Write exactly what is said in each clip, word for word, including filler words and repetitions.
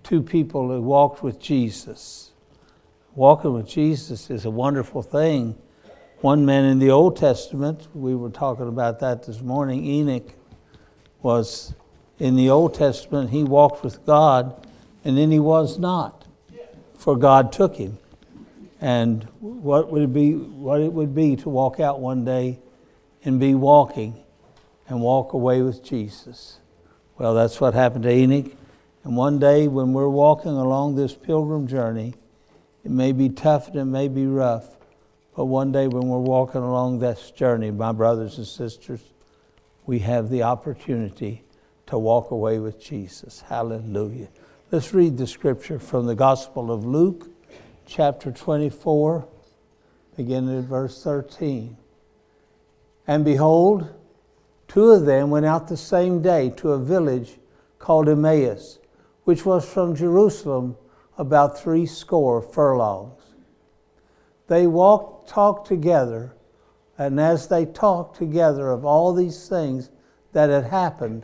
two people who walked with Jesus. Walking with Jesus is a wonderful thing. One man in the Old Testament, we were talking about that this morning, Enoch was in the Old Testament. He walked with God, and then he was not, for God took him. And what would it be, what it would be to walk out one day and be walking and walk away with Jesus. Well, that's what happened to Enoch. And one day when we're walking along this pilgrim journey, it may be tough and it may be rough, but one day when we're walking along this journey, my brothers and sisters, we have the opportunity to walk away with Jesus. Hallelujah. Let's read the scripture from the Gospel of Luke, chapter twenty-four, beginning at verse thirteen. And behold, two of them went out the same day to a village called Emmaus, which was from Jerusalem about three score furlongs. They walked, talked together, and as they talked together of all these things that had happened,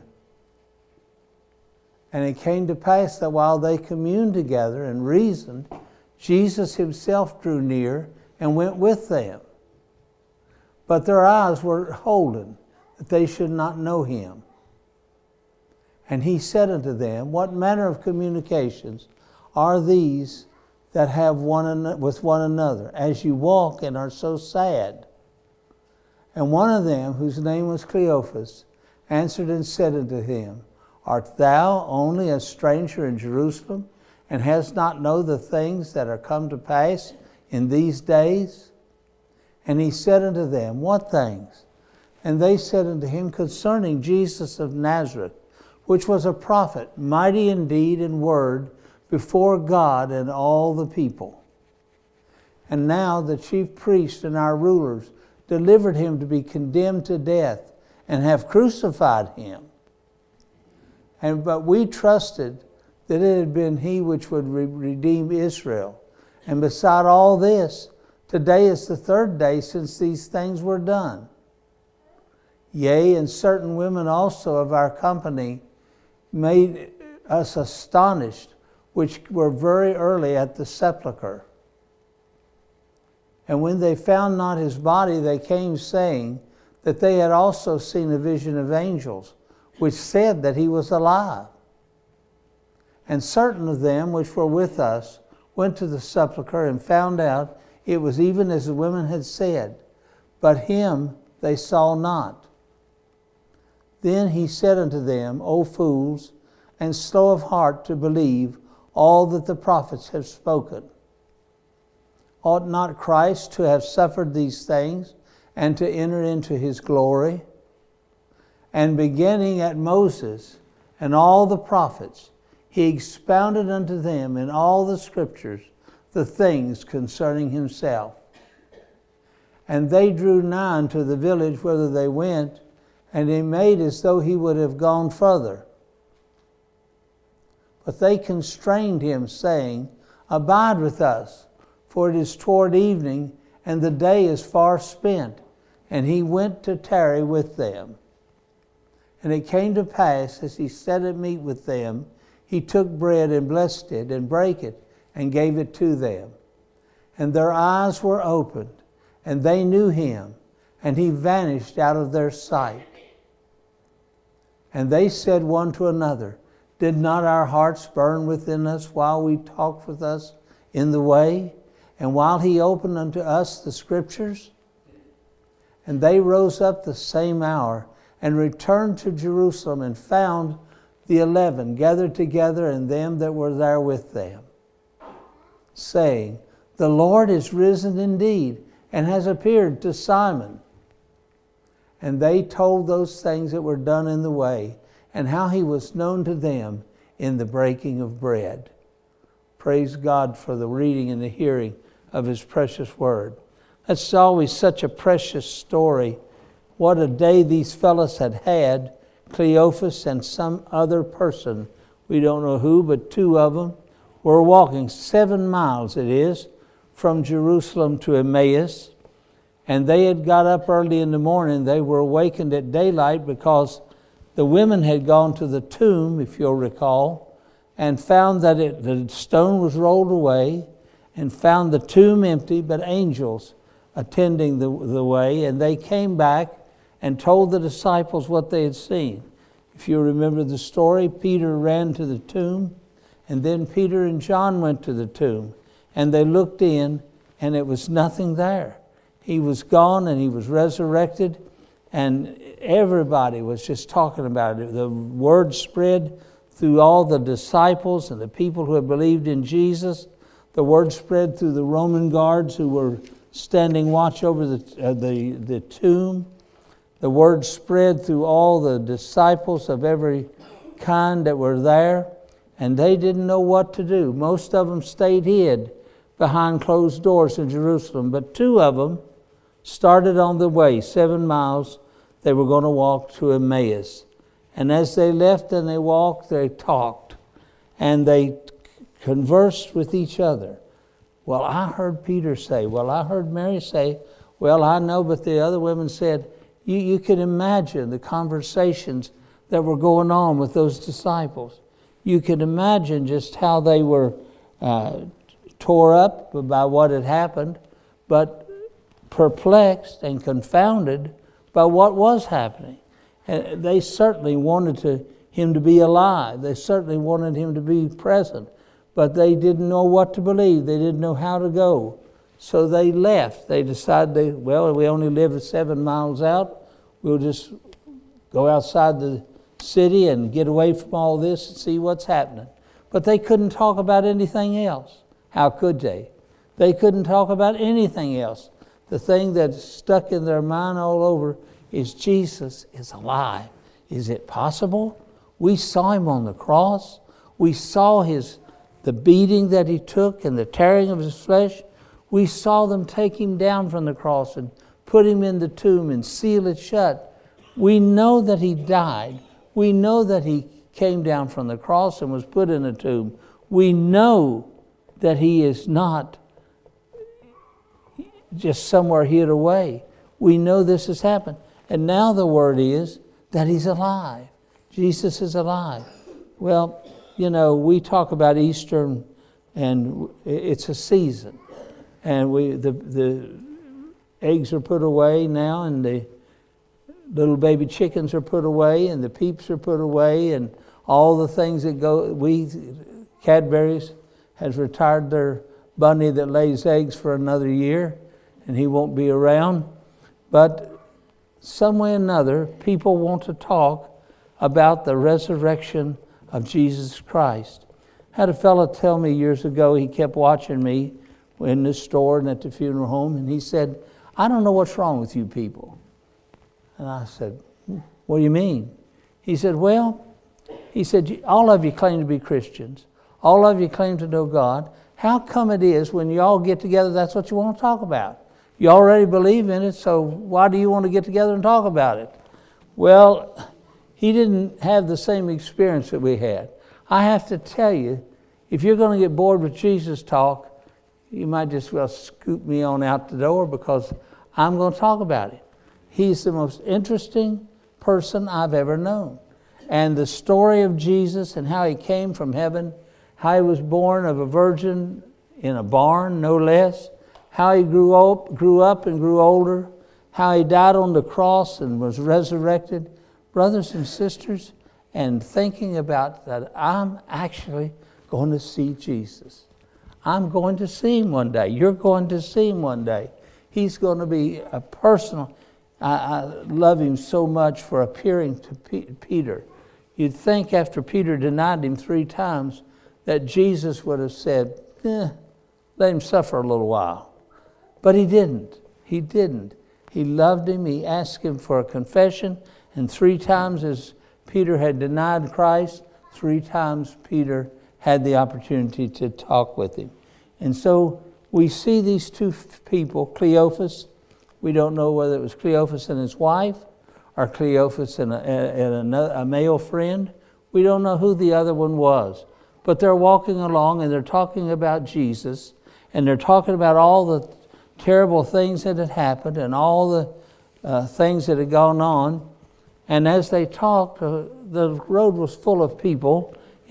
and it came to pass that while they communed together and reasoned, Jesus himself drew near and went with them. But their eyes were holden, that they should not know him. And he said unto them, What manner of communications are these that have one an- with one another, as you walk and are so sad? And one of them, whose name was Cleophas, answered and said unto him, Art thou only a stranger in Jerusalem, and hast not known the things that are come to pass in these days? And he said unto them, What things? And they said unto him, Concerning Jesus of Nazareth, which was a prophet, mighty in deed and word, before God and all the people. And now the chief priests and our rulers delivered him to be condemned to death, and have crucified him. And but we trusted that it had been he which would re- redeem Israel. And beside all this, today is the third day since these things were done. Yea, and certain women also of our company made us astonished, which were very early at the sepulchre. And when they found not his body, they came saying that they had also seen a vision of angels, which said that he was alive. And certain of them which were with us went to the sepulchre and found out it was even as the women had said, but him they saw not. Then he said unto them, O fools, and slow of heart to believe all that the prophets have spoken. Ought not Christ to have suffered these things, and to enter into his glory? And beginning at Moses and all the prophets, he expounded unto them in all the scriptures the things concerning himself. And they drew nigh unto the village whither they went, and he made as though he would have gone further. But they constrained him, saying, Abide with us, for it is toward evening, and the day is far spent. And he went to tarry with them. And it came to pass, as he sat at meat with them, he took bread and blessed it, and brake it, and gave it to them. And their eyes were opened, and they knew him, and he vanished out of their sight. And they said one to another, Did not our hearts burn within us while we talked with us in the way, and while he opened unto us the scriptures? And they rose up the same hour, and returned to Jerusalem, and found the eleven gathered together, and them that were there with them, saying, The Lord is risen indeed, and has appeared to Simon. And they told those things that were done in the way, and how he was known to them in the breaking of bread. Praise God for the reading and the hearing of his precious word. That's always such a precious story. What a day these fellows had had, Cleophas and some other person. We don't know who, but two of them were walking seven miles, it is, from Jerusalem to Emmaus. And they had got up early in the morning. They were awakened at daylight because the women had gone to the tomb, if you'll recall, and found that it, the stone was rolled away, and found the tomb empty, but angels attending the, the way. And they came back and told the disciples what they had seen. If you remember the story, Peter ran to the tomb, and then Peter and John went to the tomb, and they looked in, and it was nothing there. He was gone, and he was resurrected, and everybody was just talking about it. The word spread through all the disciples and the people who had believed in Jesus. The word spread through the Roman guards who were standing watch over the, uh, the, the tomb. The word spread through all the disciples of every kind that were there, and they didn't know what to do. Most of them stayed hid behind closed doors in Jerusalem, but two of them started on the way, seven miles. They were going to walk to Emmaus. And as they left and they walked, they talked, and they conversed with each other. Well, I heard Peter say, well, I heard Mary say, well, I know, but the other women said, you, you can imagine the conversations that were going on with those disciples. You can imagine just how they were uh, tore up by what had happened, but perplexed and confounded by what was happening. And they certainly wanted to, him to be alive. They certainly wanted him to be present. But they didn't know what to believe. They didn't know how to go. So they left. They decided, they, well, we only live seven miles out. We'll just go outside the city and get away from all this and see what's happening. But they couldn't talk about anything else. How could they? They couldn't talk about anything else. The thing that stuck in their mind all over is Jesus is alive. Is it possible? We saw him on the cross. We saw his the beating that he took and the tearing of his flesh. We saw them take him down from the cross and put him in the tomb and seal it shut. We know that he died. We know that he came down from the cross and was put in a tomb. We know that he is not just somewhere hid away. We know this has happened. And now the word is that he's alive. Jesus is alive. Well, you know, we talk about Easter, and it's a season. And we the the eggs are put away now, and the little baby chickens are put away, and the peeps are put away, and all the things that go. We, Cadbury's, has retired their bunny that lays eggs for another year, and he won't be around. But some way or another, people want to talk about the resurrection of Jesus Christ. I had a fellow tell me years ago, he kept watching me in the store and at the funeral home, and he said, I don't know what's wrong with you people. And I said, what do you mean? He said, well, he said, all of you claim to be Christians. All of you claim to know God. How come it is when you all get together, that's what you want to talk about? You already believe in it, so why do you want to get together and talk about it? Well, he didn't have the same experience that we had. I have to tell you, if you're going to get bored with Jesus talk, you might just well scoop me on out the door, because I'm going to talk about it. He's the most interesting person I've ever known. And the story of Jesus and how he came from heaven, how he was born of a virgin in a barn, no less, how he grew up, grew up and grew older, how he died on the cross and was resurrected. Brothers and sisters, and thinking about that, I'm actually going to see Jesus. I'm going to see him one day. You're going to see him one day. He's going to be a personal. I, I love him so much for appearing to P- Peter. You'd think after Peter denied him three times that Jesus would have said, eh, let him suffer a little while. But he didn't. He didn't. He loved him. He asked him for a confession. And three times as Peter had denied Christ, three times Peter had the opportunity to talk with him. And so we see these two people, Cleophas. We don't know whether it was Cleophas and his wife or Cleophas and a, and a, a male friend. We don't know who the other one was. But they're walking along and they're talking about Jesus, and they're talking about all the terrible things that had happened and all the uh, things that had gone on. And as they talked, uh, the road was full of people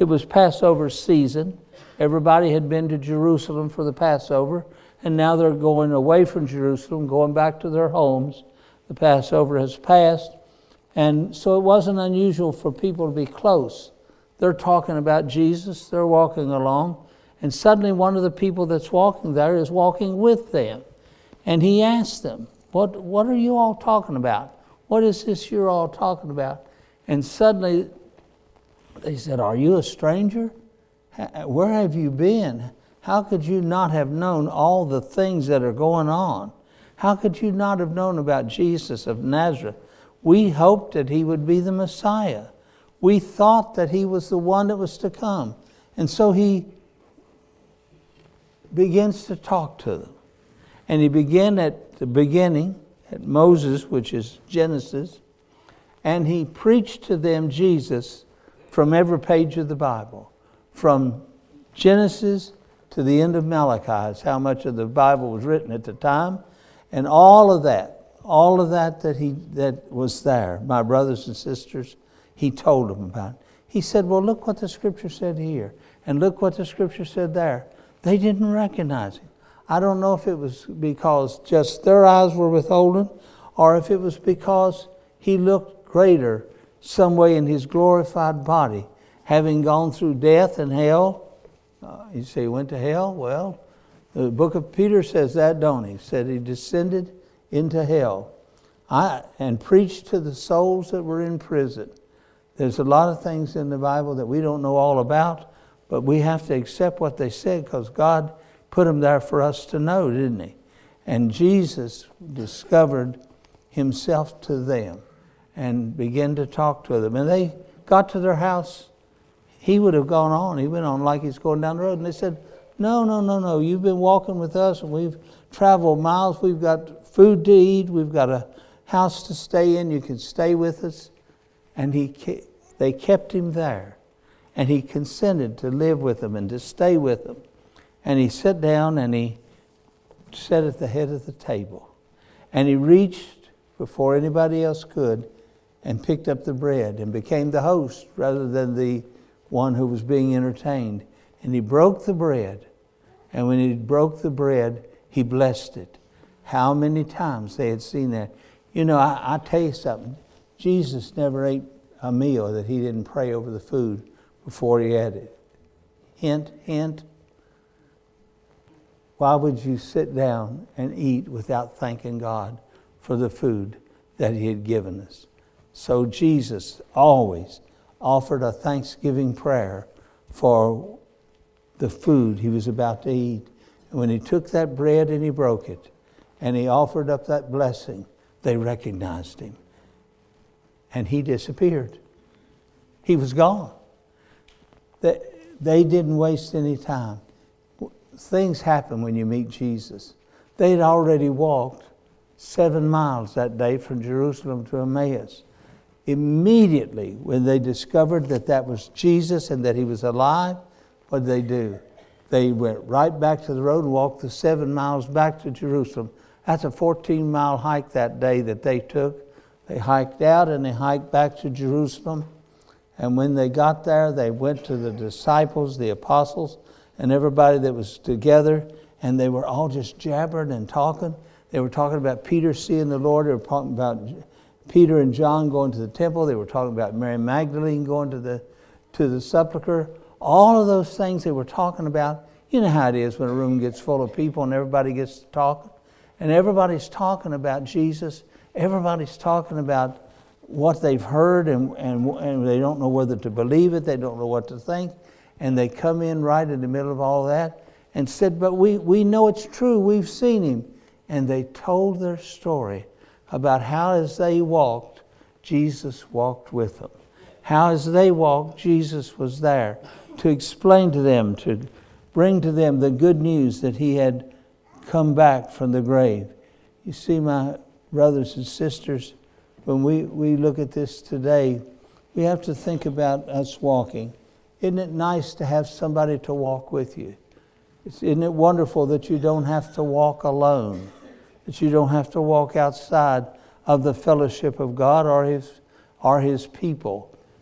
It was Passover season. Everybody had been to Jerusalem for the Passover, and now they're going away from Jerusalem, going back to their homes. The Passover has passed, and so it wasn't unusual for people to be close. They're talking about Jesus, they're walking along, and suddenly one of the people that's walking there is walking with them. And he asked them, what, what are you all talking about? What is this you're all talking about? And suddenly they said, are you a stranger? Where have you been? How could you not have known all the things that are going on? How could you not have known about Jesus of Nazareth? We hoped that he would be the Messiah. We thought that he was the one that was to come. And so he begins to talk to them. And he began at the beginning, at Moses, which is Genesis, and he preached to them Jesus from every page of the Bible. From Genesis to the end of Malachi is how much of the Bible was written at the time. And all of that, all of that that he that was there, my brothers and sisters, he told them about it. He said, well, look what the Scripture said here, and look what the Scripture said there. They didn't recognize him. I don't know if it was because just their eyes were withholden, or if it was because he looked greater some way in his glorified body, having gone through death and hell. Uh, you say he went to hell? Well, the book of Peter says that, don't he? He said he descended into hell I, and preached to the souls that were in prison. There's a lot of things in the Bible that we don't know all about, but we have to accept what they said because God put them there for us to know, didn't he? And Jesus discovered himself to them and began to talk to them. And they got to their house. He would have gone on. He went on like he's going down the road. And they said, no, no, no, no. You've been walking with us and we've traveled miles. We've got food to eat. We've got a house to stay in. You can stay with us. And he, they kept him there. And he consented to live with them and to stay with them. And he sat down and he sat at the head of the table. And he reached before anybody else could and picked up the bread and became the host rather than the one who was being entertained. And he broke the bread. And when he broke the bread, he blessed it. How many times they had seen that. You know, I, I tell you something. Jesus never ate a meal that he didn't pray over the food before he had it. Hint, hint. Why would you sit down and eat without thanking God for the food that he had given us? So Jesus always offered a thanksgiving prayer for the food he was about to eat. And when he took that bread and he broke it, and he offered up that blessing, they recognized him. And he disappeared. He was gone. They, they didn't waste any time. Things happen when you meet Jesus. They had already walked seven miles that day from Jerusalem to Emmaus. Immediately, when they discovered that that was Jesus and that he was alive, what did they do? They went right back to the road and walked the seven miles back to Jerusalem. That's a fourteen-mile hike that day that they took. They hiked out and they hiked back to Jerusalem. And when they got there, they went to the disciples, the apostles, and everybody that was together, and they were all just jabbering and talking. They were talking about Peter seeing the Lord. They were talking about Peter and John going to the temple. They were talking about Mary Magdalene going to the to the sepulcher. All of those things they were talking about. You know how it is when a room gets full of people and everybody gets to talking. And everybody's talking about Jesus. Everybody's talking about what they've heard, and, and, and they don't know whether to believe it. They don't know what to think. And they come in right in the middle of all that and said, but we, we know it's true. We've seen him. And they told their story about how as they walked, Jesus walked with them. How as they walked, Jesus was there to explain to them, to bring to them the good news that he had come back from the grave. You see, my brothers and sisters, when we, we look at this today, we have to think about us walking. Isn't it nice to have somebody to walk with you? Isn't it wonderful that you don't have to walk alone? That you don't have to walk outside of the fellowship of God or His, or His people?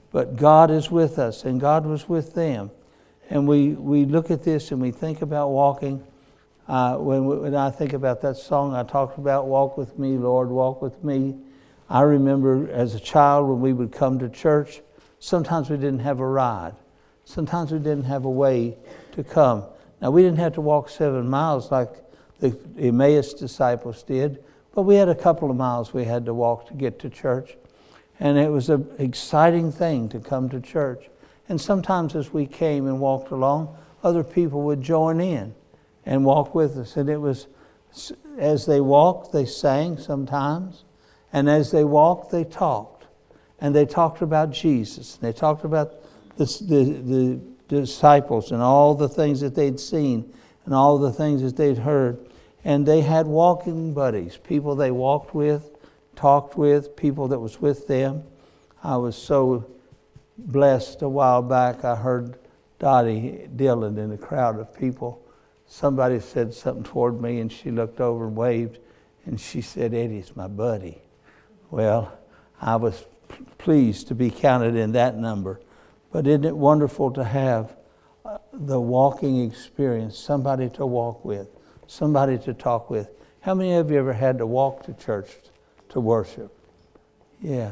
But God is with us, and God was with them. And we, we look at this and we think about walking. Uh, when, when I think about that song I talked about, Walk With Me, Lord, Walk With Me. I remember as a child when we would come to church, sometimes we didn't have a ride. Sometimes we didn't have a way to come. Now, we didn't have to walk seven miles like the Emmaus disciples did, but we had a couple of miles we had to walk to get to church. And it was an exciting thing to come to church. And sometimes as we came and walked along, other people would join in and walk with us. And it was, as they walked, they sang sometimes. And as they walked, they talked. And they talked about Jesus. And they talked about the, the, the disciples and all the things that they'd seen and all the things that they'd heard. And they had walking buddies, people they walked with, talked with, people that was with them. I was so blessed a while back. I heard Dottie Dillon in a crowd of people. Somebody said something toward me, and she looked over and waved, and she said, "Eddie's my buddy." Well, I was pleased to be counted in that number. But isn't it wonderful to have the walking experience, somebody to walk with, somebody to talk with? How many of you ever had to walk to church to worship? Yeah.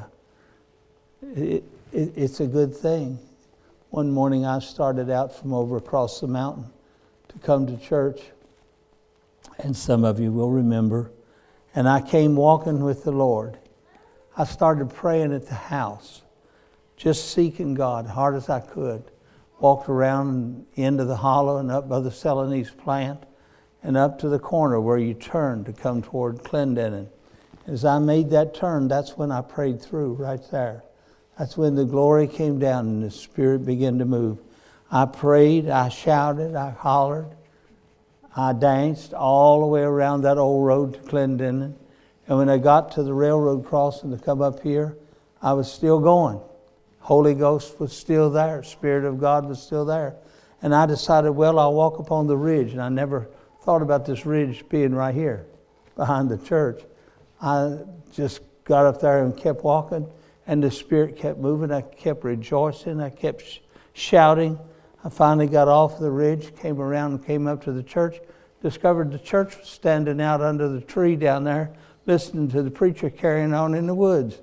It, it, it's a good thing. One morning I started out from over across the mountain to come to church. And some of you will remember. And I came walking with the Lord. I started praying at the house, just seeking God hard as I could. Walked around into the hollow and up by the Celanese plant and up to the corner where you turn to come toward Clendenin. As I made that turn, that's when I prayed through, right there. That's when the glory came down and the Spirit began to move. I prayed, I shouted, I hollered, I danced all the way around that old road to Clendenin. And when I got to the railroad crossing to come up here, I was still going. Holy Ghost was still there. Spirit of God was still there. And I decided, well, I'll walk upon the ridge. And I never thought about this ridge being right here behind the church. I just got up there and kept walking, and the Spirit kept moving. I kept rejoicing. I kept sh- shouting. I finally got off the ridge, came around and came up to the church, discovered the church was standing out under the tree down there, listening to the preacher carrying on in the woods.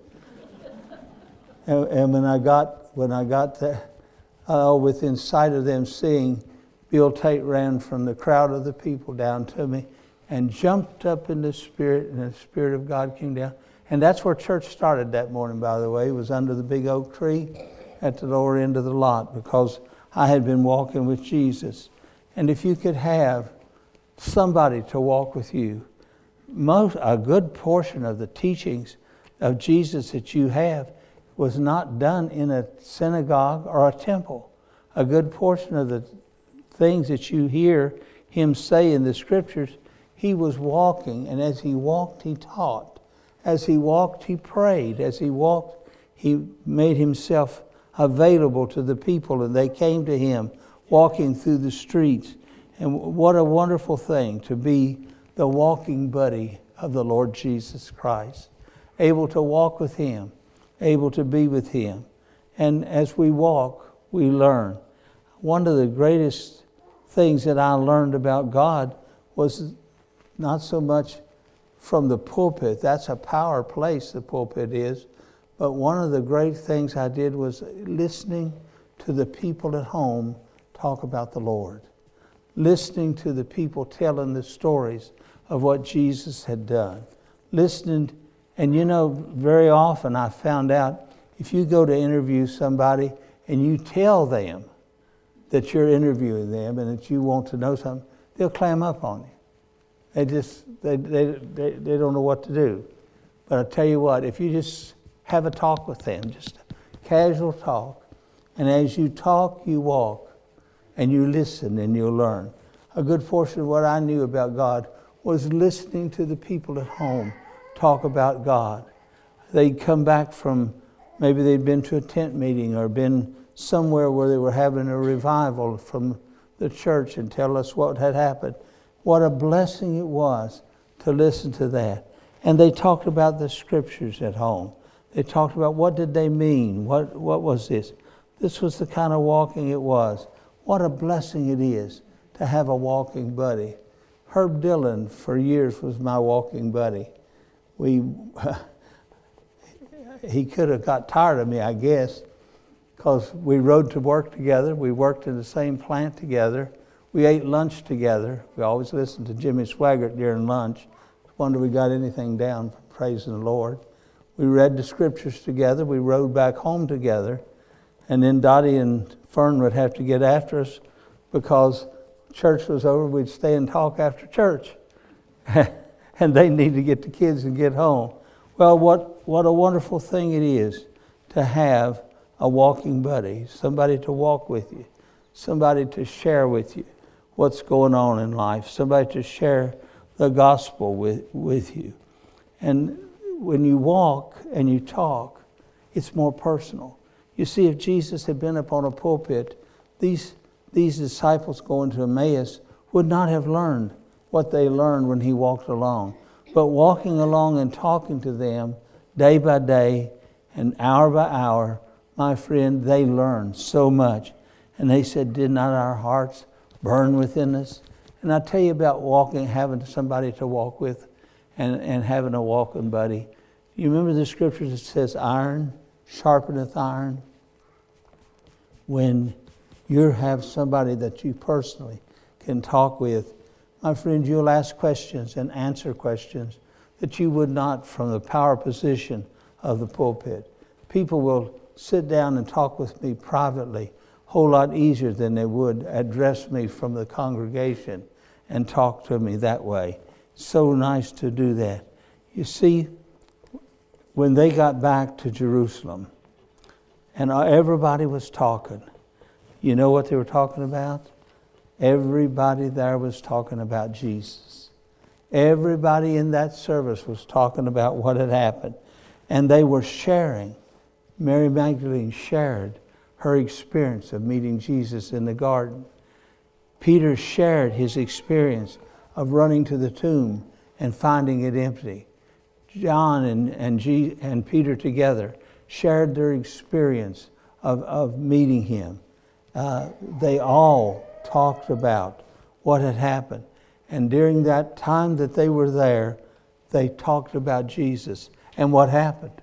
and, and when I got when I got there, uh, within sight of them seeing, Bill Tate ran from the crowd of the people down to me and jumped up in the Spirit, and the Spirit of God came down. And that's where church started that morning, by the way. It was under the big oak tree at the lower end of the lot, because I had been walking with Jesus. And if you could have somebody to walk with you, most a good portion of the teachings of Jesus that you have was not done in a synagogue or a temple. A good portion of the things that you hear him say in the scriptures, he was walking, and as he walked, he taught. As he walked, he prayed. As he walked, he made himself available to the people, and they came to him walking through the streets. And what a wonderful thing to be the walking buddy of the Lord Jesus Christ, able to walk with him, able to be with him. And as we walk, we learn. One of the greatest things that I learned about God was not so much from the pulpit. That's a power place, the pulpit is. But one of the great things I did was listening to the people at home talk about the Lord. Listening to the people telling the stories of what Jesus had done. Listening, and you know, very often I found out if you go to interview somebody and you tell them that you're interviewing them and that you want to know something, they'll clam up on you. They just, they, they, they, they don't know what to do. But I tell you what, if you just have a talk with them, just a casual talk, and as you talk, you walk, and you listen and you'll learn. A good portion of what I knew about God was listening to the people at home talk about God. They'd come back from, maybe they'd been to a tent meeting or been somewhere where they were having a revival from the church and tell us what had happened. What a blessing it was to listen to that. And they talked about the scriptures at home. They talked about what did they mean? What, what was this? This was the kind of walking it was. What a blessing it is to have a walking buddy. Herb Dillon for years was my walking buddy. We, he could have got tired of me, I guess, because we rode to work together. We worked in the same plant together. We ate lunch together. We always listened to Jimmy Swaggart during lunch. Wonder we got anything down from praising the Lord. We read the scriptures together. We rode back home together. And then Dottie and Fern would have to get after us because church was over. We'd stay and talk after church. And they need to get the kids and get home. Well, what, what a wonderful thing it is to have a walking buddy, somebody to walk with you, somebody to share with you what's going on in life, somebody to share the gospel with, with you. And when you walk and you talk, it's more personal. You see, if Jesus had been upon a pulpit, these, these disciples going to Emmaus would not have learned what they learned when he walked along. But walking along and talking to them day by day and hour by hour, my friend, they learned so much. And they said, did not our hearts burn within us? And I tell you about walking, having somebody to walk with and, and having a walking buddy. You remember the scripture that says, iron sharpeneth iron? When you have somebody that you personally can talk with, my friend, you'll ask questions and answer questions that you would not from the power position of the pulpit. People will sit down and talk with me privately a whole lot easier than they would address me from the congregation and talk to me that way. So nice to do that. You see, when they got back to Jerusalem and everybody was talking, you know what they were talking about? Everybody there was talking about Jesus. Everybody in that service was talking about what had happened. And they were sharing. Mary Magdalene shared her experience of meeting Jesus in the garden. Peter shared his experience of running to the tomb and finding it empty. John and, and, G, and Peter together shared their experience of, of meeting him. Uh, they all talked about what had happened. And during that time that they were there, they talked about Jesus. And what happened?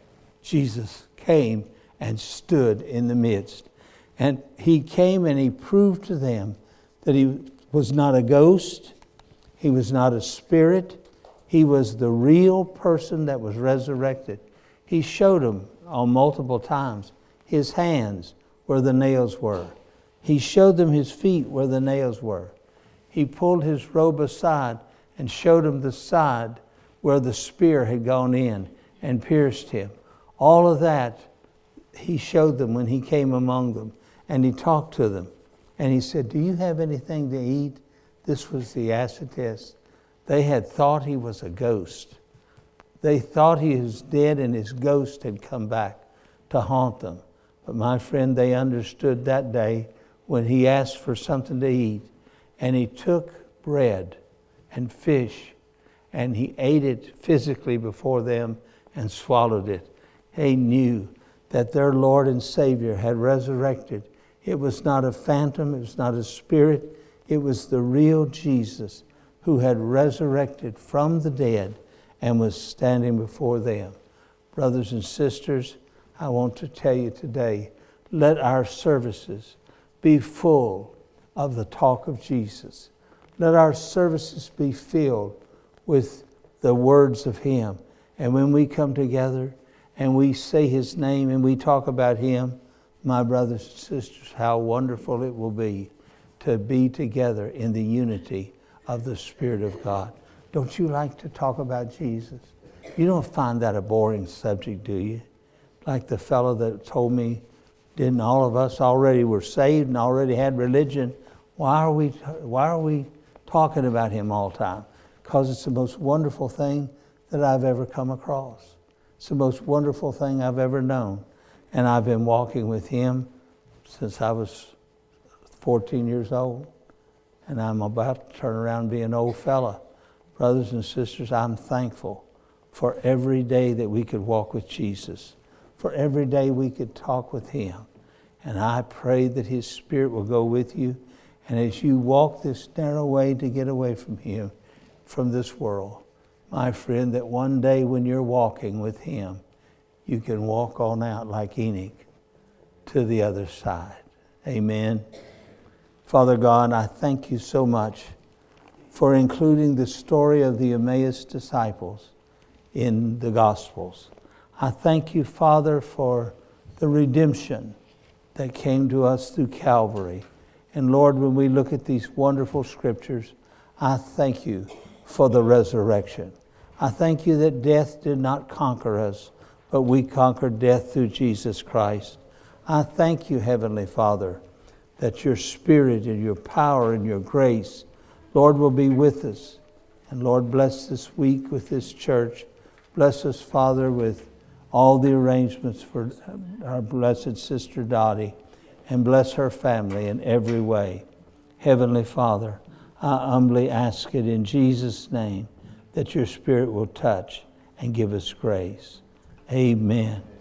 Jesus came and stood in the midst. And he came and he proved to them that he was not a ghost. He was not a spirit. He was the real person that was resurrected. He showed them on multiple times his hands where the nails were. He showed them his feet where the nails were. He pulled his robe aside and showed them the side where the spear had gone in and pierced him. All of that he showed them when he came among them. And he talked to them. And he said, do you have anything to eat? This was the acid test. They had thought he was a ghost. They thought he was dead and his ghost had come back to haunt them. But my friend, they understood that day when he asked for something to eat. And he took bread and fish and he ate it physically before them and swallowed it. They knew that their Lord and Savior had resurrected. It was not a phantom, it was not a spirit, it was the real Jesus who had resurrected from the dead and was standing before them. Brothers and sisters, I want to tell you today, let our services be full of the talk of Jesus. Let our services be filled with the words of him. And when we come together and we say his name and we talk about him, my brothers and sisters, how wonderful it will be to be together in the unity of the Spirit of God. Don't you like to talk about Jesus? You don't find that a boring subject, do you? Like the fellow that told me, didn't all of us already were saved and already had religion? Why are we, why are we talking about him all the time? Because it's the most wonderful thing that I've ever come across. It's the most wonderful thing I've ever known. And I've been walking with him since I was fourteen years old. And I'm about to turn around and be an old fella. Brothers and sisters, I'm thankful for every day that we could walk with Jesus, for every day we could talk with Him. And I pray that His Spirit will go with you. And as you walk this narrow way to get away from Him, from this world, my friend, that one day when you're walking with Him, you can walk on out like Enoch to the other side. Amen. Father God, I thank you so much for including the story of the Emmaus disciples in the Gospels. I thank you, Father, for the redemption that came to us through Calvary. And Lord, when we look at these wonderful scriptures, I thank you for the resurrection. I thank you that death did not conquer us, but we conquered death through Jesus Christ. I thank you, Heavenly Father, that your Spirit and your power and your grace, Lord, will be with us. And Lord, bless this week with this church. Bless us, Father, with all the arrangements for our blessed sister Dottie, and bless her family in every way. Heavenly Father, I humbly ask it in Jesus' name that your Spirit will touch and give us grace. Amen.